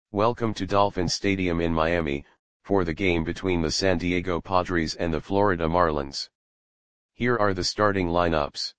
Welcome to Dolphin Stadium in Miami, for the game between the San Diego Padres and the Florida Marlins. Here are the starting lineups.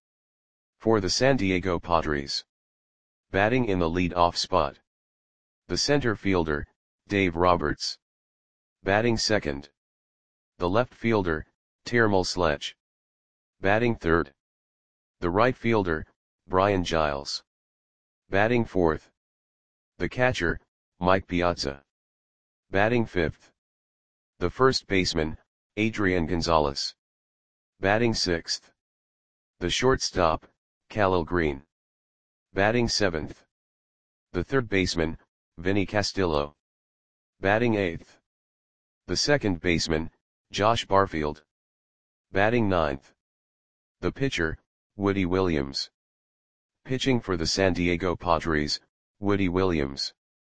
For the San Diego Padres. Batting in the lead-off spot. The center fielder, Dave Roberts. Batting second. The left fielder, Termel Sledge. Batting third. The right fielder, Brian Giles. Batting fourth. The catcher, Mike Piazza. Batting fifth. The first baseman, Adrian Gonzalez. Batting sixth. The shortstop, Khalil Greene. Batting seventh. The third baseman, Vinny Castillo. Batting eighth. The second baseman, Josh Barfield. Batting ninth. The pitcher, Woody Williams. Pitching for the San Diego Padres, Woody Williams.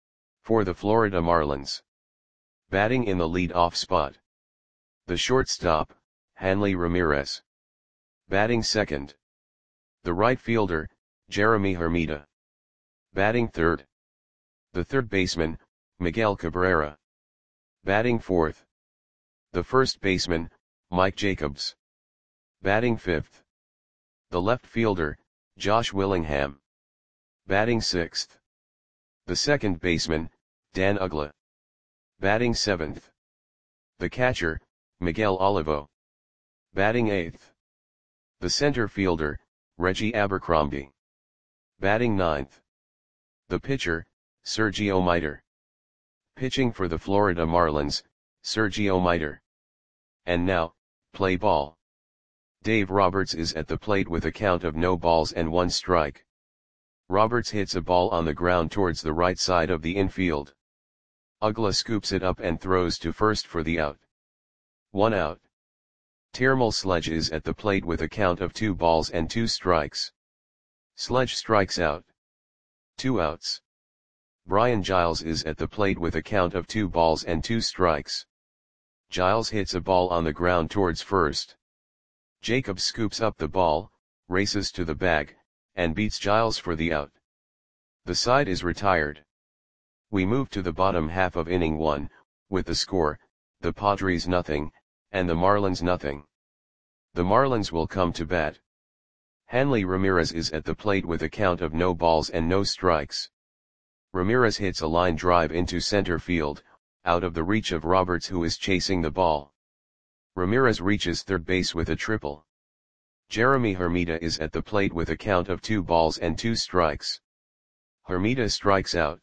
For the Florida Marlins. Batting in the lead-off spot. The shortstop, Hanley Ramirez. Batting second. The right fielder, Jeremy Hermida. Batting third. The third baseman, Miguel Cabrera. Batting fourth. The first baseman, Mike Jacobs. Batting fifth. The left fielder, Josh Willingham. Batting sixth. The second baseman, Dan Uggla. Batting seventh. The catcher, Miguel Olivo. Batting eighth. The center fielder, Reggie Abercrombie. Batting ninth. The pitcher, Sergio Miter. Pitching for the Florida Marlins, Sergio Miter. And now, play ball. Dave Roberts is at the plate with a count of no balls and 1 strike. Roberts hits a ball on the ground towards the right side of the infield. Uggla scoops it up and throws to first for the out. 1 out. Termel Sledge is at the plate with a count of 2 balls and 2 strikes. Sledge strikes out. 2 outs. Brian Giles is at the plate with a count of 2 balls and 2 strikes. Giles hits a ball on the ground towards first. Jacobs scoops up the ball, races to the bag, and beats Giles for the out. The side is retired. We move to the bottom half of inning 1, with the score, the Padres nothing, and the Marlins nothing. The Marlins will come to bat. Hanley Ramirez is at the plate with a count of no balls and no strikes. Ramirez hits a line drive into center field, out of the reach of Roberts who is chasing the ball. Ramirez reaches third base with a triple. Jeremy Hermida is at the plate with a count of 2 balls and 2 strikes. Hermida strikes out.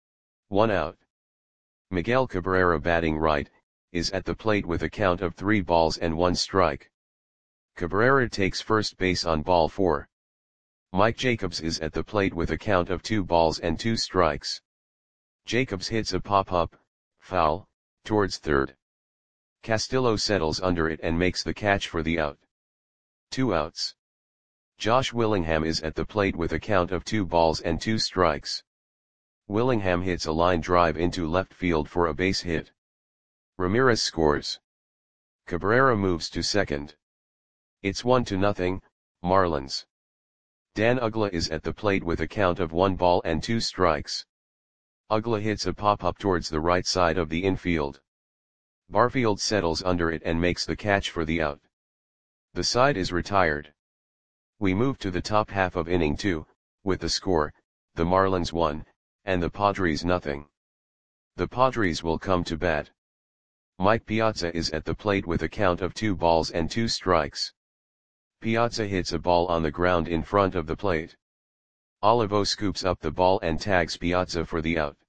1 out. Miguel Cabrera batting right, is at the plate with a count of 3 balls and 1 strike. Cabrera takes first base on ball 4. Mike Jacobs is at the plate with a count of 2 balls and 2 strikes. Jacobs hits a pop-up, foul, towards third. Castillo settles under it and makes the catch for the out. 2 outs. Josh Willingham is at the plate with a count of 2 balls and 2 strikes. Willingham hits a line drive into left field for a base hit. Ramirez scores. Cabrera moves to second. It's 1-0, Marlins. Dan Uggla is at the plate with a count of 1 ball and 2 strikes. Uggla hits a pop-up towards the right side of the infield. Barfield settles under it and makes the catch for the out. The side is retired. We move to the top half of inning 2, with the score, the Marlins 1, and the Padres nothing. The Padres will come to bat. Mike Piazza is at the plate with a count of 2 balls and 2 strikes. Piazza hits a ball on the ground in front of the plate. Olivo scoops up the ball and tags Piazza for the out.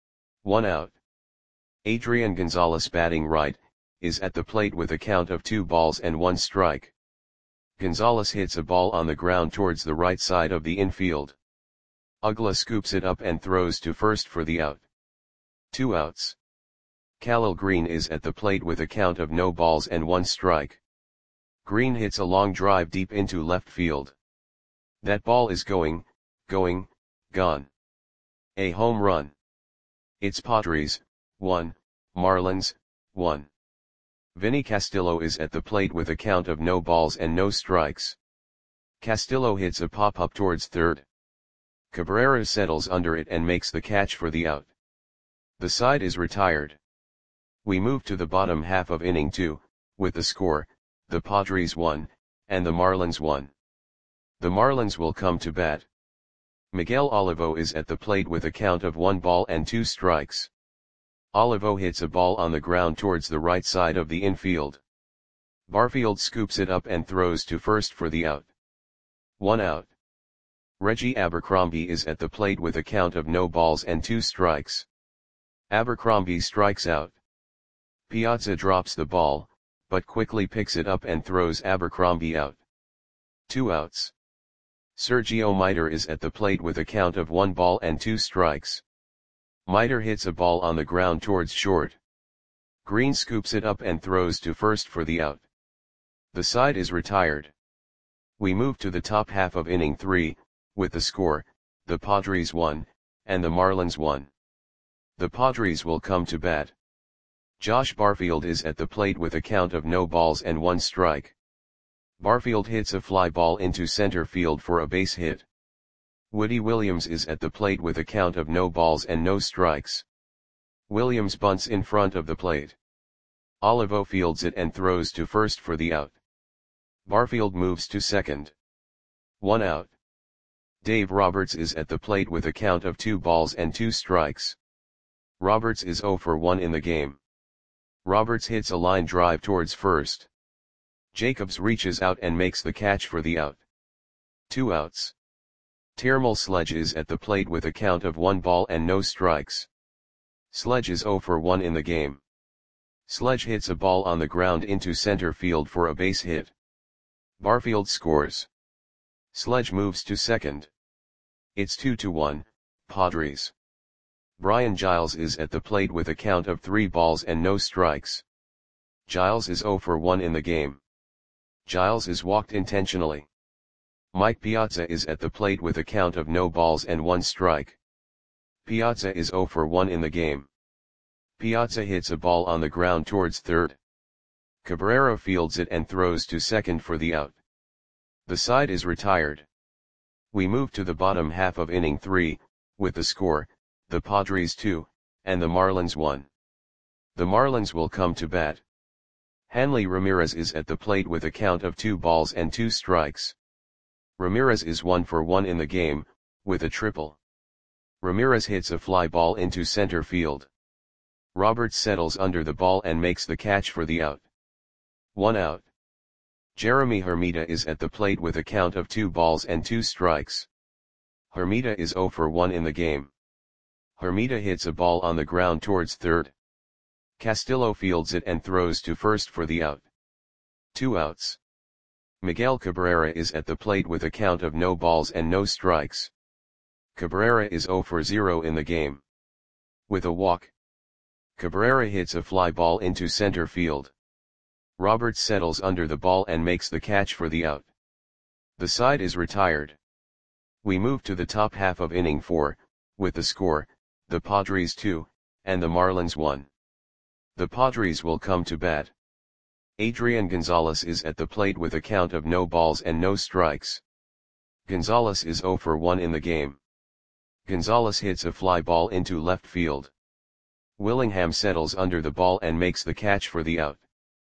1 out. Adrian Gonzalez batting right, is at the plate with a count of 2 balls and 1 strike. Gonzalez hits a ball on the ground towards the right side of the infield. Uggla scoops it up and throws to first for the out. 2 outs. Khalil Greene is at the plate with a count of no balls and 1 strike. Greene hits a long drive deep into left field. That ball is gone. A home run. It's Padres, 1, Marlins, 1. Vinny Castillo is at the plate with a count of no balls and no strikes. Castillo hits a pop-up towards third. Cabrera settles under it and makes the catch for the out. The side is retired. We move to the bottom half of inning 2, with the score, the Padres 1, and the Marlins 1. The Marlins will come to bat. Miguel Olivo is at the plate with a count of 1 ball and 2 strikes. Olivo hits a ball on the ground towards the right side of the infield. Barfield scoops it up and throws to first for the out. 1 out. Reggie Abercrombie is at the plate with a count of no balls and 2 strikes. Abercrombie strikes out. Piazza drops the ball, but quickly picks it up and throws Abercrombie out. 2 outs. Sergio Miter is at the plate with a count of 1 ball and 2 strikes. Miter hits a ball on the ground towards short. Green scoops it up and throws to first for the out. The side is retired. We move to the top half of inning 3, with the score, the Padres 1, and the Marlins 1. The Padres will come to bat. Josh Barfield is at the plate with a count of no balls and 1 strike. Barfield hits a fly ball into center field for a base hit. Woody Williams is at the plate with a count of no balls and no strikes. Williams bunts in front of the plate. Olivo fields it and throws to first for the out. Barfield moves to second. 1 out. Dave Roberts is at the plate with a count of 2 balls and 2 strikes. Roberts is 0 for 1 in the game. Roberts hits a line drive towards first. Jacobs reaches out and makes the catch for the out. 2 outs. Termal Sledge is at the plate with a count of 1 ball and no strikes. Sledge is 0 for 1 in the game. Sledge hits a ball on the ground into center field for a base hit. Barfield scores. Sledge moves to second. It's 2-1, Padres. Brian Giles is at the plate with a count of 3 balls and no strikes. Giles is 0 for 1 in the game. Giles is walked intentionally. Mike Piazza is at the plate with a count of no balls and 1 strike. Piazza is 0 for 1 in the game. Piazza hits a ball on the ground towards third. Cabrera fields it and throws to second for the out. The side is retired. We move to the bottom half of inning 3, with the score, the Padres 2, and the Marlins 1. The Marlins will come to bat. Hanley Ramirez is at the plate with a count of 2 balls and 2 strikes. Ramirez is 1 for 1 in the game, with a triple. Ramirez hits a fly ball into center field. Roberts settles under the ball and makes the catch for the out. 1 out. Jeremy Hermida is at the plate with a count of 2 balls and 2 strikes. Hermida is 0 for 1 in the game. Hermida hits a ball on the ground towards third. Castillo fields it and throws to first for the out. 2 outs. Miguel Cabrera is at the plate with a count of no balls and no strikes. Cabrera is 0 for 0 in the game. With a walk, Cabrera hits a fly ball into center field. Roberts settles under the ball and makes the catch for the out. The side is retired. We move to the top half of inning 4, with the score, the Padres 2, and the Marlins 1. The Padres will come to bat. Adrian Gonzalez is at the plate with a count of no balls and no strikes. Gonzalez is 0 for 1 in the game. Gonzalez hits a fly ball into left field. Willingham settles under the ball and makes the catch for the out.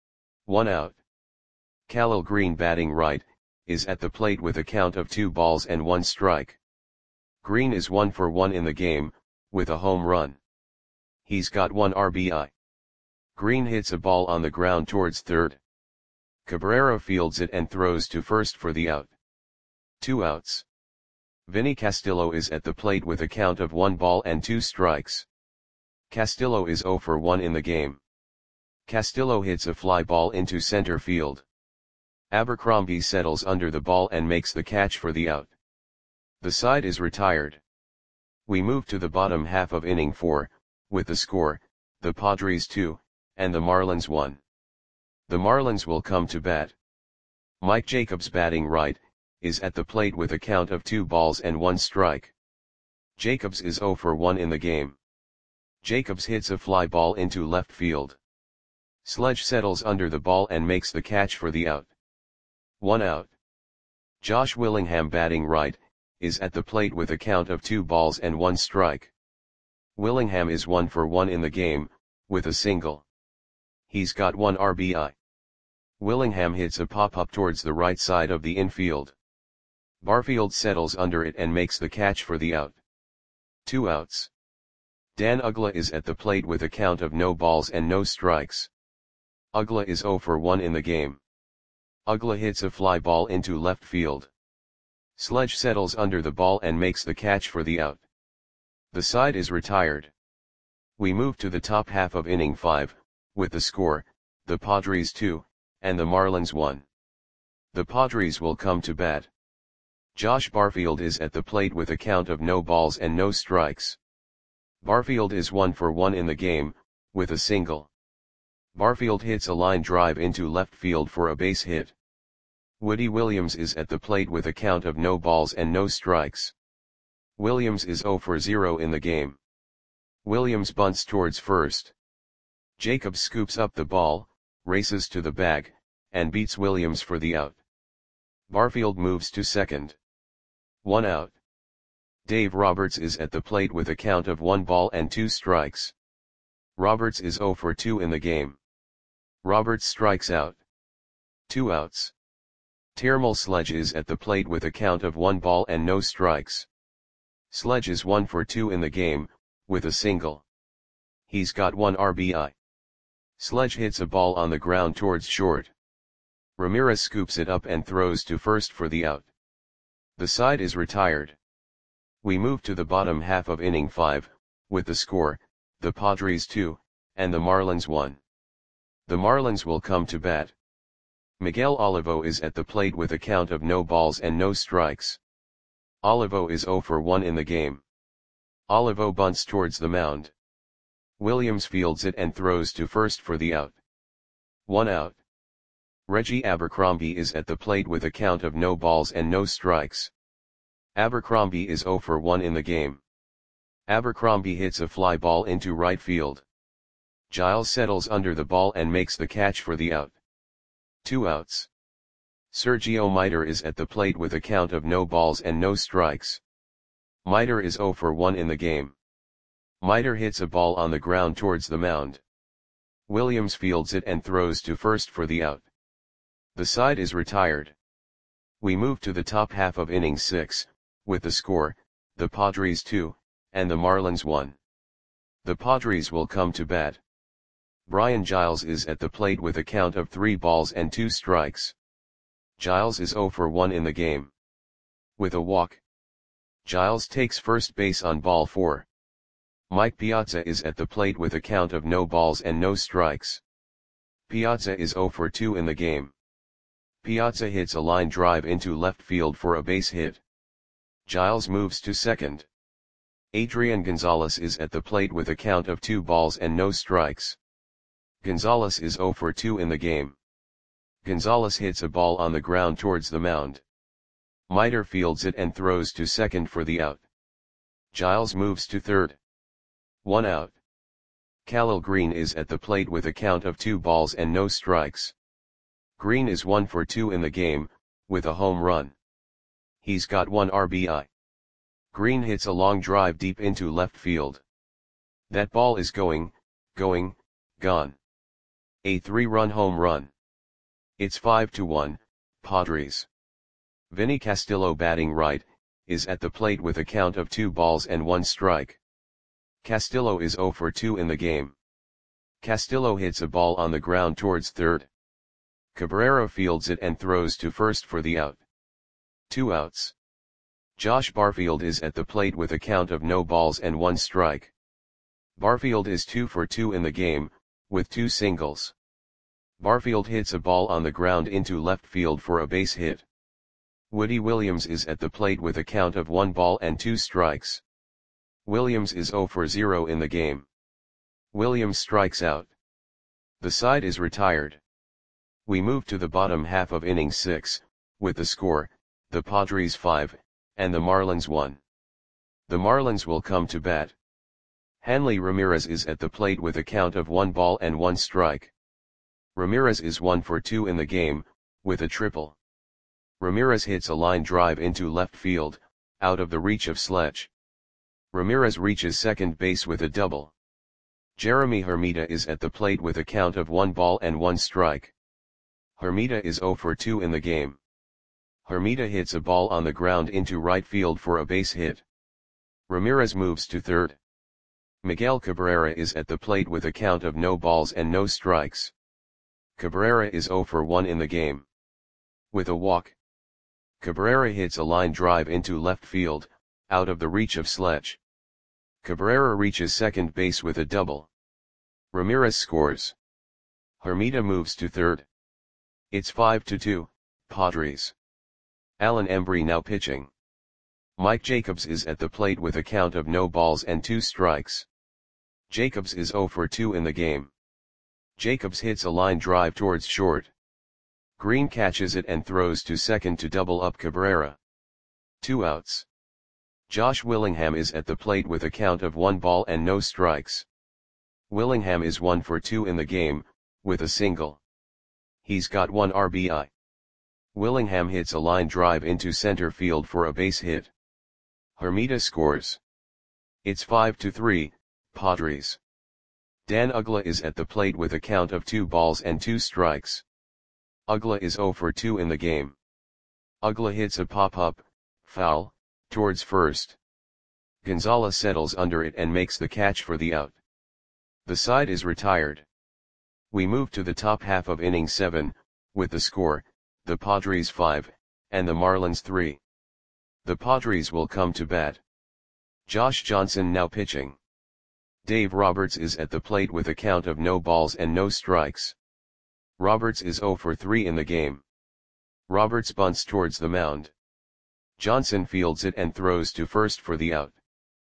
1 out. Khalil Green, batting right, is at the plate with a count of 2 balls and 1 strike. Green is 1 for 1 in the game, with a home run. He's got 1 RBI. Green hits a ball on the ground towards third. Cabrera fields it and throws to first for the out. 2 outs. Vinny Castillo is at the plate with a count of 1 ball and 2 strikes. Castillo is 0 for 1 in the game. Castillo hits a fly ball into center field. Abercrombie settles under the ball and makes the catch for the out. The side is retired. We move to the bottom half of inning 4, with the score, the Padres 2, and the Marlins 1. The Marlins will come to bat. Mike Jacobs, batting right, is at the plate with a count of 2 balls and 1 strike. Jacobs is 0 for 1 in the game. Jacobs hits a fly ball into left field. Sledge settles under the ball and makes the catch for the out. 1 out. Josh Willingham, batting right, is at the plate with a count of 2 balls and 1 strike. Willingham is 1 for 1 in the game, with a single. He's got 1 RBI. Willingham hits a pop-up towards the right side of the infield. Barfield settles under it and makes the catch for the out. 2 outs. Dan Uggla is at the plate with a count of no balls and no strikes. Uggla is 0 for 1 in the game. Uggla hits a fly ball into left field. Sledge settles under the ball and makes the catch for the out. The side is retired. We move to the top half of inning 5, with the score, the Padres 2, and the Marlins 1. The Padres will come to bat. Josh Barfield is at the plate with a count of no balls and no strikes. Barfield is 1 for 1 in the game, with a single. Barfield hits a line drive into left field for a base hit. Woody Williams is at the plate with a count of no balls and no strikes. Williams is 0 for 0 in the game. Williams bunts towards first. Jacobs scoops up the ball, races to the bag, and beats Williams for the out. Barfield moves to second. 1 out. Dave Roberts is at the plate with a count of 1 ball and 2 strikes. Roberts is 0 for 2 in the game. Roberts strikes out. 2 outs. Termal Sledge is at the plate with a count of 1 ball and no strikes. Sledge is 1 for 2 in the game, with a single. He's got 1 RBI. Sledge hits a ball on the ground towards short. Ramirez scoops it up and throws to first for the out. The side is retired. We move to the bottom half of inning 5, with the score, the Padres 2, and the Marlins 1. The Marlins will come to bat. Miguel Olivo is at the plate with a count of no balls and no strikes. Olivo is 0 for 1 in the game. Olivo bunts towards the mound. Williams fields it and throws to first for the out. 1 out. Reggie Abercrombie is at the plate with a count of no balls and no strikes. Abercrombie is 0 for 1 in the game. Abercrombie hits a fly ball into right field. Giles settles under the ball and makes the catch for the out. 2 outs. Sergio Miter is at the plate with a count of no balls and no strikes. Miter is 0 for 1 in the game. Miter hits a ball on the ground towards the mound. Williams fields it and throws to first for the out. The side is retired. We move to the top half of inning 6, with the score, the Padres 2, and the Marlins 1. The Padres will come to bat. Brian Giles is at the plate with a count of 3 balls and 2 strikes. Giles is 0 for 1 in the game. With a walk. Giles takes first base on ball 4. Mike Piazza is at the plate with a count of no balls and no strikes. Piazza is 0 for 2 in the game. Piazza hits a line drive into left field for a base hit. Giles moves to second. Adrian Gonzalez is at the plate with a count of 2 balls and no strikes. Gonzalez is 0 for 2 in the game. Gonzalez hits a ball on the ground towards the mound. Miter fields it and throws to second for the out. Giles moves to third. 1 out. Khalil Green is at the plate with a count of 2 balls and no strikes. Green is 1 for 2 in the game, with a home run. He's got 1 RBI. Green hits a long drive deep into left field. That ball is going, gone. A 3-run home run. It's 5-1, Padres. Vinny Castillo, batting right, is at the plate with a count of 2 balls and 1 strike. Castillo is 0 for 2 in the game. Castillo hits a ball on the ground towards third. Cabrera fields it and throws to first for the out. 2 outs. Josh Barfield is at the plate with a count of no balls and 1 strike. Barfield is 2 for 2 in the game, with 2 singles. Barfield hits a ball on the ground into left field for a base hit. Woody Williams is at the plate with a count of 1 ball and 2 strikes. Williams is 0 for 0 in the game. Williams strikes out. The side is retired. We move to the bottom half of inning 6, with the score, the Padres 5, and the Marlins 1. The Marlins will come to bat. Hanley Ramirez is at the plate with a count of 1 ball and 1 strike. Ramirez is 1 for 2 in the game, with a triple. Ramirez hits a line drive into left field, out of the reach of Sledge. Ramirez reaches second base with a double. Jeremy Hermida is at the plate with a count of 1 ball and 1 strike. Hermida is 0 for 2 in the game. Hermida hits a ball on the ground into right field for a base hit. Ramirez moves to third. Miguel Cabrera is at the plate with a count of no balls and no strikes. Cabrera is 0 for 1 in the game. With a walk, Cabrera hits a line drive into left field, out of the reach of Sledge. Cabrera reaches second base with a double. Ramirez scores. Hermida moves to third. It's 5-2, Padres. Alan Embry now pitching. Mike Jacobs is at the plate with a count of no balls and 2 strikes. Jacobs is 0 for 2 in the game. Jacobs hits a line drive towards short. Green catches it and throws to second to double up Cabrera. 2 outs. Josh Willingham is at the plate with a count of 1 ball and no strikes. Willingham is 1 for 2 in the game, with a single. He's got 1 RBI. Willingham hits a line drive into center field for a base hit. Hermida scores. It's 5-3, Padres. Dan Uggla is at the plate with a count of 2 balls and 2 strikes. Uggla is 0 for 2 in the game. Uggla hits a pop-up, foul, towards first. Gonzalez settles under it and makes the catch for the out. The side is retired. We move to the top half of inning 7, with the score, the Padres 5, and the Marlins 3. The Padres will come to bat. Josh Johnson now pitching. Dave Roberts is at the plate with a count of no balls and no strikes. Roberts is 0 for 3 in the game. Roberts bunts towards the mound. Johnson fields it and throws to first for the out.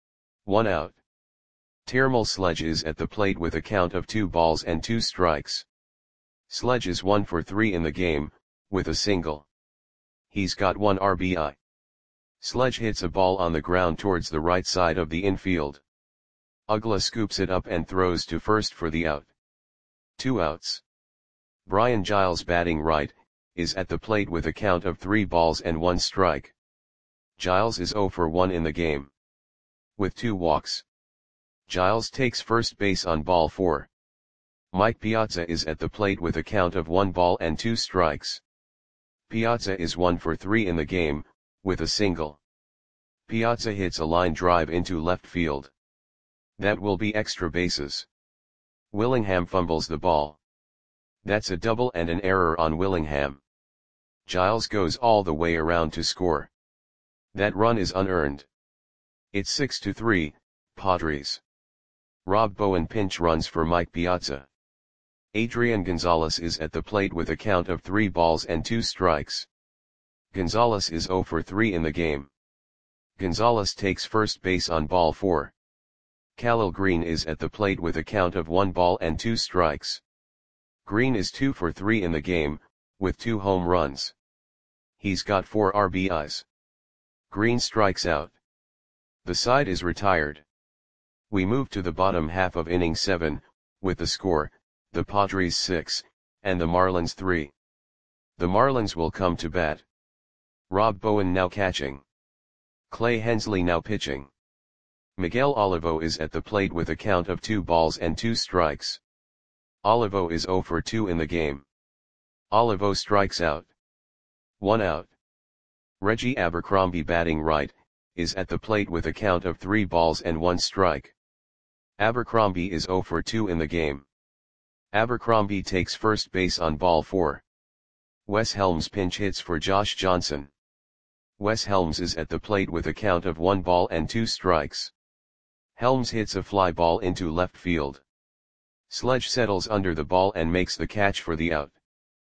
1 out. Termal Sledge is at the plate with a count of 2 balls and 2 strikes. Sledge is 1 for 3 in the game, with a single. He's got 1 RBI. Sledge hits a ball on the ground towards the right side of the infield. Uggla scoops it up and throws to first for the out. 2 outs. Brian Giles batting right, is at the plate with a count of 3 balls and 1 strike. Giles is 0 for 1 in the game. With 2 walks. Giles takes first base on ball 4. Mike Piazza is at the plate with a count of 1 ball and 2 strikes. Piazza is 1 for 3 in the game, with a single. Piazza hits a line drive into left field. That will be extra bases. Willingham fumbles the ball. That's a double and an error on Willingham. Giles goes all the way around to score. That run is unearned. It's 6-3, Padres. Rob Bowen pinch runs for Mike Piazza. Adrian Gonzalez is at the plate with a count of 3 balls and 2 strikes. Gonzalez is 0 for 3 in the game. Gonzalez takes first base on ball 4. Khalil Green is at the plate with a count of 1 ball and 2 strikes. Green is 2 for 3 in the game, with 2 home runs. He's got 4 RBIs. Green strikes out. The side is retired. We move to the bottom half of inning 7, with the score, the Padres 6, and the Marlins 3. The Marlins will come to bat. Rob Bowen now catching. Clay Hensley now pitching. Miguel Olivo is at the plate with a count of 2 balls and 2 strikes. Olivo is 0 for 2 in the game. Olivo strikes out. 1 out. Reggie Abercrombie batting right, is at the plate with a count of 3 balls and 1 strike. Abercrombie is 0 for 2 in the game. Abercrombie takes first base on ball 4. Wes Helms pinch hits for Josh Johnson. Wes Helms is at the plate with a count of 1 ball and 2 strikes. Helms hits a fly ball into left field. Sledge settles under the ball and makes the catch for the out.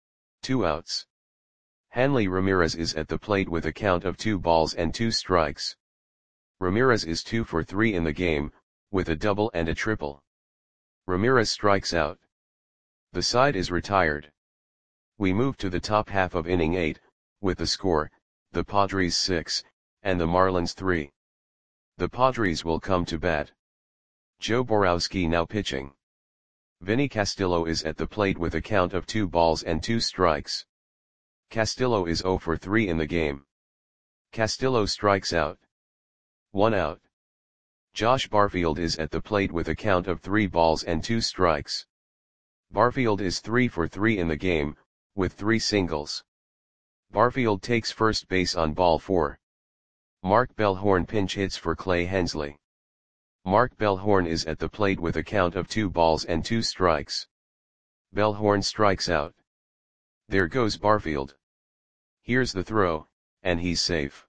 2 outs. Hanley Ramirez is at the plate with a count of 2 balls and 2 strikes. Ramirez is 2 for 3 in the game, with a double and a triple. Ramirez strikes out. The side is retired. We move to the top half of inning 8, with the score, the Padres 6, and the Marlins 3. The Padres will come to bat. Joe Borowski now pitching. Vinny Castillo is at the plate with a count of 2 balls and 2 strikes. Castillo is 0 for 3 in the game. Castillo strikes out. 1 out. Josh Barfield is at the plate with a count of 3 balls and 2 strikes. Barfield is 3 for 3 in the game, with 3 singles. Barfield takes first base on ball 4. Mark Bellhorn pinch hits for Clay Hensley. Mark Bellhorn is at the plate with a count of 2 balls and 2 strikes. Bellhorn strikes out. There goes Barfield. Here's the throw, and he's safe.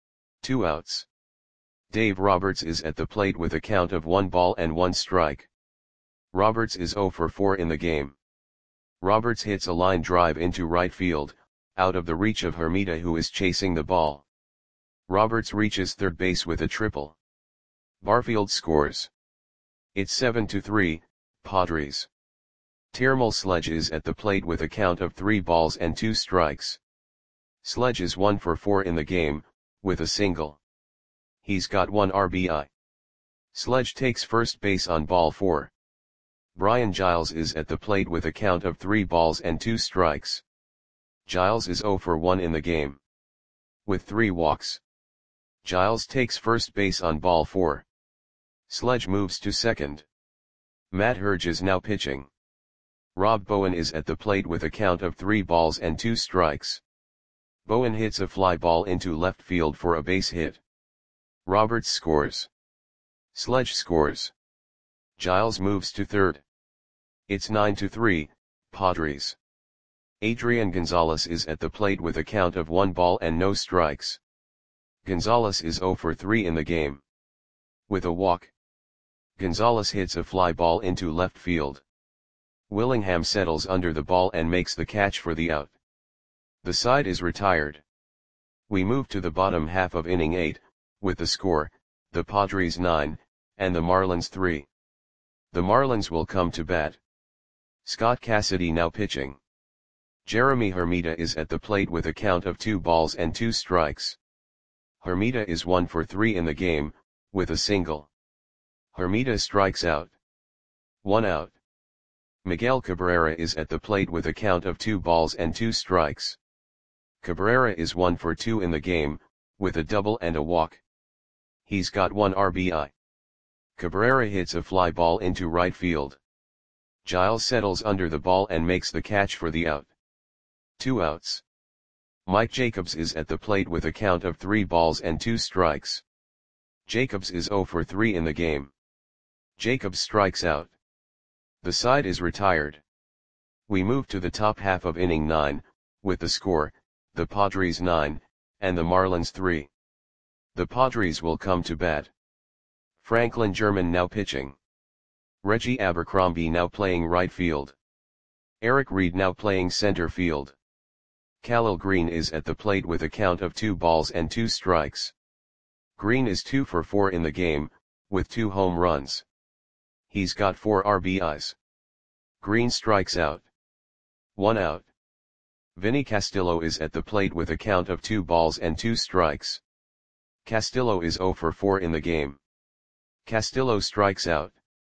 2 outs. Dave Roberts is at the plate with a count of 1 ball and 1 strike. Roberts is 0 for 4 in the game. Roberts hits a line drive into right field, out of the reach of Hermida, who is chasing the ball. Roberts reaches third base with a triple. Barfield scores. It's 7-3, Padres. Termal Sledge is at the plate with a count of 3 balls and 2 strikes. Sledge is 1 for 4 in the game, with a single. He's got 1 RBI. Sledge takes first base on ball 4. Brian Giles is at the plate with a count of 3 balls and 2 strikes. Giles is 0 for 1 in the game. With 3 walks. Giles takes first base on ball 4. Sledge moves to second. Matt Herge is now pitching. Rob Bowen is at the plate with a count of 3 balls and 2 strikes. Bowen hits a fly ball into left field for a base hit. Roberts scores. Sledge scores. Giles moves to third. It's 9-3, Padres. Adrian Gonzalez is at the plate with a count of 1 ball and no strikes. Gonzalez is 0 for 3 in the game. With a walk. Gonzalez hits a fly ball into left field. Willingham settles under the ball and makes the catch for the out. The side is retired. We move to the bottom half of inning 8, with the score, the Padres 9, and the Marlins 3. The Marlins will come to bat. Scott Cassidy now pitching. Jeremy Hermida is at the plate with a count of 2 balls and 2 strikes. Hermida is 1 for 3 in the game, with a single. Hermida strikes out. 1 out. Miguel Cabrera is at the plate with a count of 2 balls and 2 strikes. Cabrera is 1 for 2 in the game, with a double and a walk. He's got 1 RBI. Cabrera hits a fly ball into right field. Giles settles under the ball and makes the catch for the out. 2 outs. Mike Jacobs is at the plate with a count of 3 balls and 2 strikes. Jacobs is 0 for 3 in the game. Jacobs strikes out. The side is retired. We move to the top half of inning 9, with the score, the Padres 9, and the Marlins 3. The Padres will come to bat. Franklin German now pitching. Reggie Abercrombie now playing right field. Eric Reed now playing center field. Khalil Green is at the plate with a count of 2 balls and 2 strikes. Green is 2 for 4 in the game, with 2 home runs. He's got 4 RBIs. Green strikes out. 1 out. Vinny Castillo is at the plate with a count of 2 balls and 2 strikes. Castillo is 0 for 4 in the game. Castillo strikes out.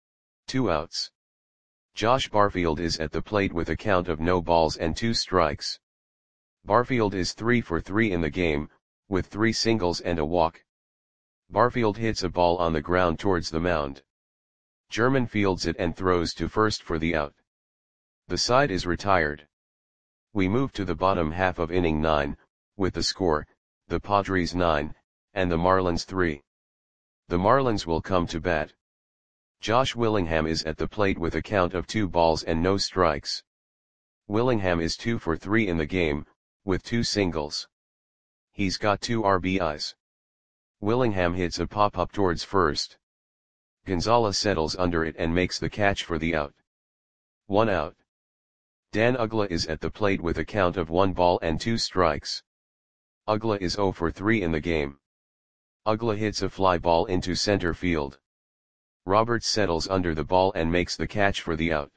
2 outs. Josh Barfield is at the plate with a count of no balls and 2 strikes. Barfield is 3 for 3 in the game, with 3 singles and a walk. Barfield hits a ball on the ground towards the mound. German fields it and throws to first for the out. The side is retired. We move to the bottom half of inning 9, with the score, the Padres 9, and the Marlins 3. The Marlins will come to bat. Josh Willingham is at the plate with a count of 2 balls and no strikes. Willingham is 2 for 3 in the game, with 2 singles. He's got 2 RBIs. Willingham hits a pop-up towards first. Gonzalez settles under it and makes the catch for the out. 1 out. Dan Uggla is at the plate with a count of 1 ball and 2 strikes. Uggla is 0 for 3 in the game. Uggla hits a fly ball into center field. Roberts settles under the ball and makes the catch for the out.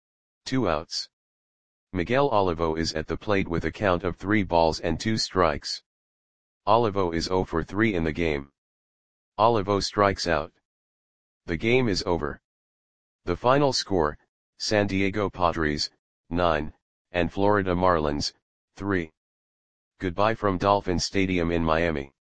2 outs. Miguel Olivo is at the plate with a count of 3 balls and 2 strikes. Olivo is 0 for 3 in the game. Olivo strikes out. The game is over. The final score, San Diego Padres, 9, and Florida Marlins, 3. Goodbye from Dolphin Stadium in Miami.